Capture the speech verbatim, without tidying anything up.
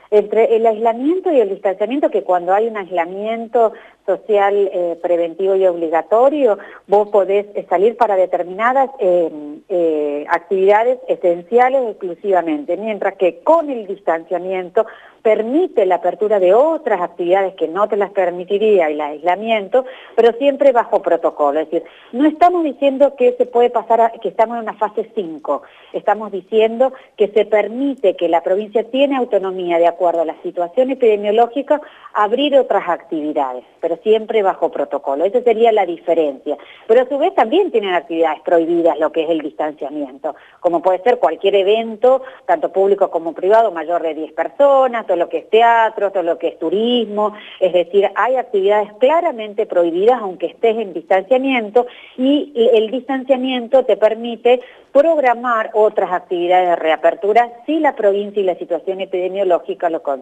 Entre el aislamiento y el distanciamiento, que cuando hay un aislamiento social eh, preventivo y obligatorio, vos podés salir para determinadas eh, eh, actividades esenciales exclusivamente, mientras que con el distanciamiento permite la apertura de otras actividades que no te las permitiría el aislamiento, pero siempre bajo protocolo. Es decir, no estamos diciendo que se puede pasar, a, que estamos en una fase cinco, estamos diciendo que se permite, que la provincia tiene autonomía de acuerdo a la situación epidemiológica, abrir otras actividades, pero siempre bajo protocolo. Esa sería la diferencia. Pero a su vez también tienen actividades prohibidas lo que es el distanciamiento, como puede ser cualquier evento, tanto público como privado, mayor de diez personas, todo lo que es teatro, todo lo que es turismo, es decir, hay actividades claramente prohibidas aunque estés en distanciamiento, y el distanciamiento te permite programar otras actividades de reapertura si la provincia y la situación epidemiológica lo consideran.